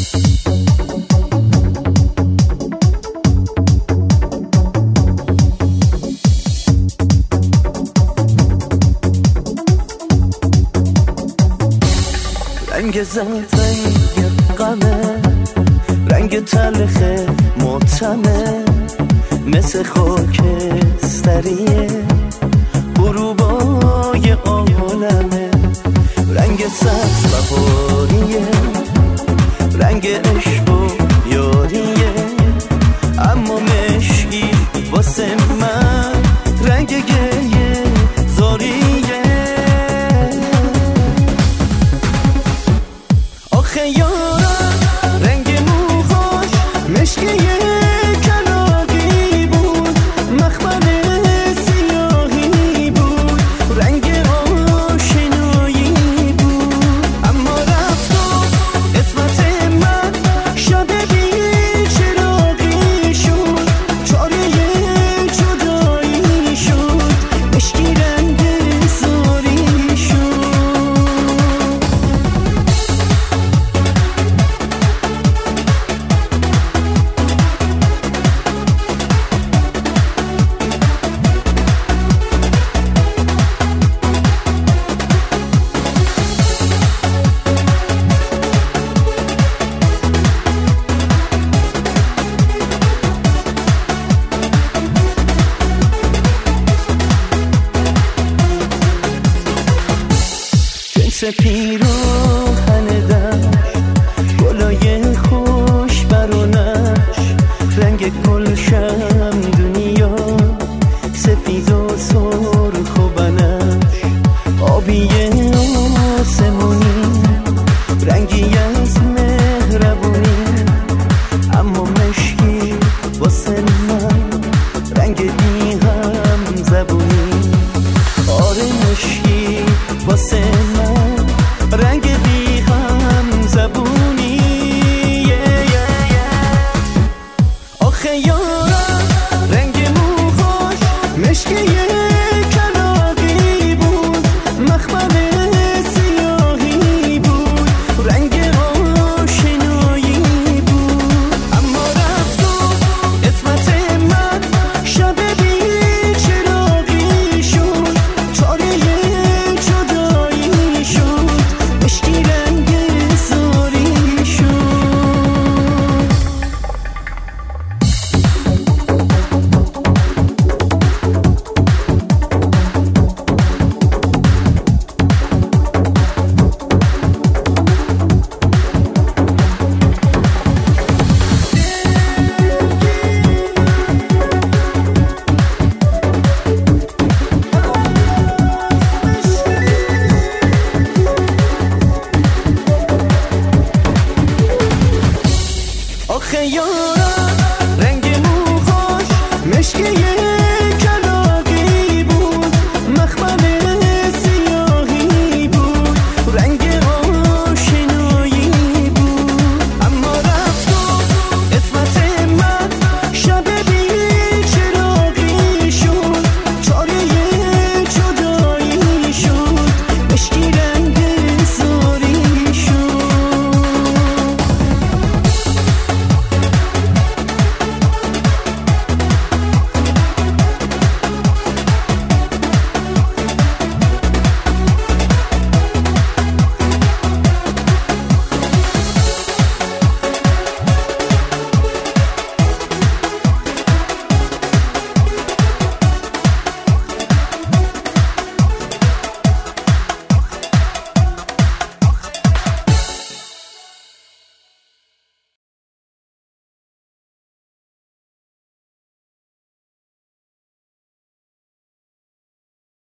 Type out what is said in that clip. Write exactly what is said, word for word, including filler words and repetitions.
رنگ زرد رنگ غمه، رنگ تلخ ماتمه، مثل خاکستریه غروبای عالمه. رنگ سبز بهاریه، رنگ عشق و یاریه، اما مشکی واسه من رنگ گریه زاریه. آخه یارم رنگ موهاش مشکیه کلاقی بود، مخمل سیاهی بود، رنگ آشنایی بود، اما رفت و قسمت من شب بی چراغی شد، چاره جدایی شد، مشکی رنگ زاری شد. جنس پیراهن دشت، گلای خوش برونش، رنگ گلشن دنیا، سفید و سرخ و بنفش، آبی